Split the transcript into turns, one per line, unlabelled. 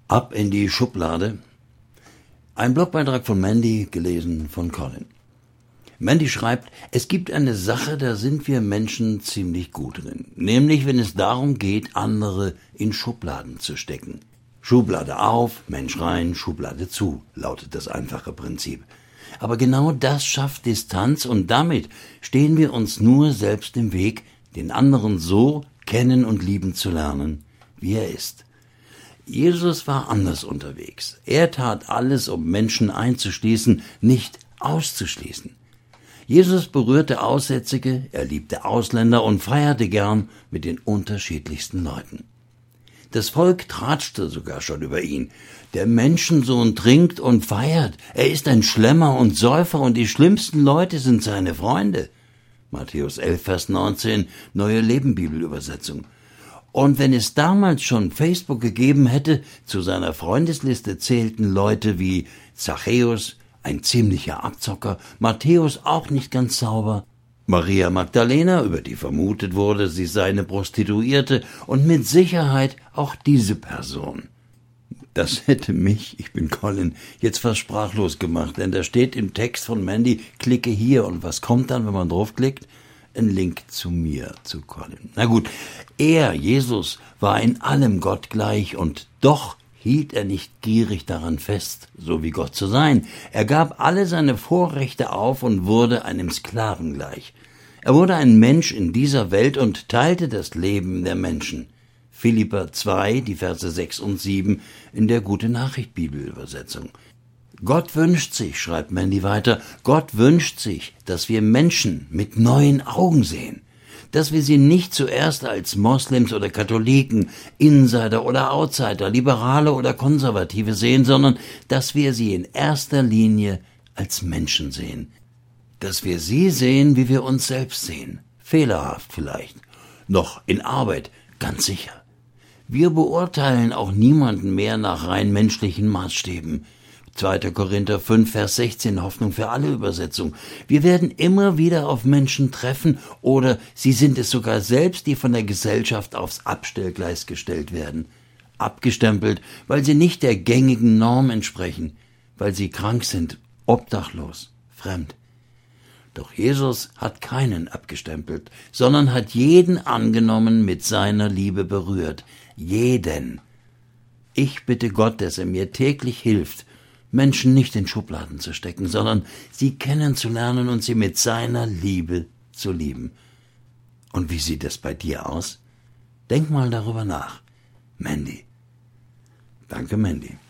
Ab in die Schublade. Ein Blogbeitrag von Mandy, gelesen von Colin. Mandy schreibt, es gibt eine Sache, da sind wir Menschen ziemlich gut drin. Nämlich, wenn es darum geht, andere in Schubladen zu stecken. Schublade auf, Mensch rein, Schublade zu, lautet das einfache Prinzip. Aber genau das schafft Distanz und damit stehen wir uns nur selbst im Weg, den anderen so kennen und lieben zu lernen, wie er ist. Jesus war anders unterwegs. Er tat alles, um Menschen einzuschließen, nicht auszuschließen. Jesus berührte Aussätzige, er liebte Ausländer und feierte gern mit den unterschiedlichsten Leuten. Das Volk tratschte sogar schon über ihn. Der Menschensohn trinkt und feiert. Er ist ein Schlemmer und Säufer und die schlimmsten Leute sind seine Freunde. Matthäus 11, Vers 19, Neue Lebenbibelübersetzung. Und wenn es damals schon Facebook gegeben hätte, zu seiner Freundesliste zählten Leute wie Zachäus, ein ziemlicher Abzocker, Matthäus auch nicht ganz sauber, Maria Magdalena, über die vermutet wurde, sie sei eine Prostituierte, und mit Sicherheit auch diese Person. Das hätte mich, ich bin Colin, jetzt fast sprachlos gemacht, denn da steht im Text von Mandy, klicke hier, und was kommt dann, wenn man draufklickt? Ein Link zu mir, zu Colin. Na gut, er, Jesus, war in allem Gott gleich, und doch hielt er nicht gierig daran fest, so wie Gott zu sein. Er gab alle seine Vorrechte auf und wurde einem Sklaven gleich. Er wurde ein Mensch in dieser Welt und teilte das Leben der Menschen. Philipper 2, die Verse 6 und 7 in der Gute-Nachricht-Bibelübersetzung. Gott wünscht sich, schreibt Mandy weiter, Gott wünscht sich, dass wir Menschen mit neuen Augen sehen. Dass wir sie nicht zuerst als Moslems oder Katholiken, Insider oder Outsider, Liberale oder Konservative sehen, sondern dass wir sie in erster Linie als Menschen sehen. Dass wir sie sehen, wie wir uns selbst sehen. Fehlerhaft vielleicht. Noch in Arbeit, ganz sicher. Wir beurteilen auch niemanden mehr nach rein menschlichen Maßstäben. 2. Korinther 5, Vers 16, Hoffnung für alle Übersetzung. Wir werden immer wieder auf Menschen treffen oder sie sind es sogar selbst, die von der Gesellschaft aufs Abstellgleis gestellt werden. Abgestempelt, weil sie nicht der gängigen Norm entsprechen, weil sie krank sind, obdachlos, fremd. Doch Jesus hat keinen abgestempelt, sondern hat jeden angenommen, mit seiner Liebe berührt. Jeden. Ich bitte Gott, dass er mir täglich hilft, Menschen nicht in Schubladen zu stecken, sondern sie kennenzulernen und sie mit seiner Liebe zu lieben. Und wie sieht es bei dir aus? Denk mal darüber nach. Mandy. Danke, Mandy.